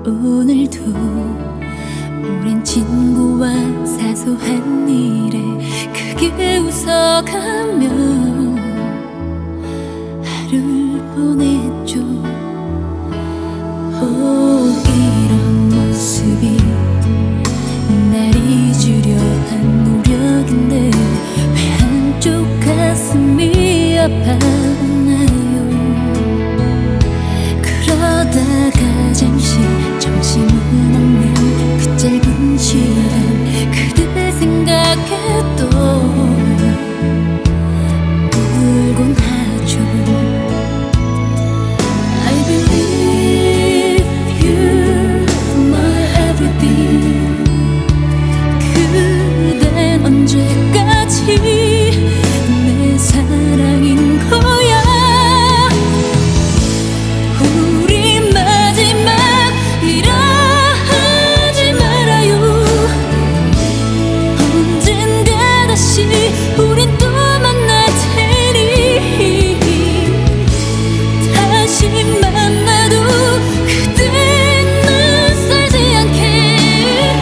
오늘도 오랜 친구와 사소한 일에 크게 웃어가며 하루를 보냈죠. 이런 모습이 날 잊으려 한 노력인데 왜 한쪽 가슴이 아팠나요? 그러다가 잠시 정신은 없는 그 짧은 시간 그대 생각해도 울곤 하죠. I believe you're my everything. 그댄 언제까지 내 사랑인 거야. 우린 또 만날 테니 다시 만나도 그대는 살지 않게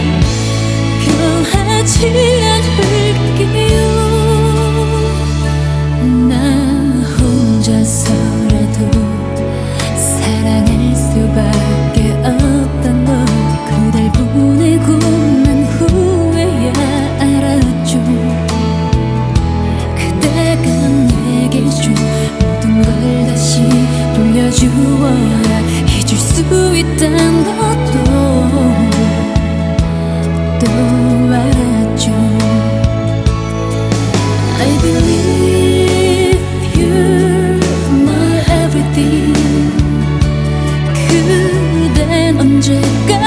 변하지 않을게요. 나 혼자서라도 사랑할 수밖에 없던 걸 그댈 보내고 난 후에야 알았죠. 내게 준 모든 걸 다시 돌려주어야 잊을 수 있단 것도 또 알았죠. I believe you're my everything. 그댄 언제까지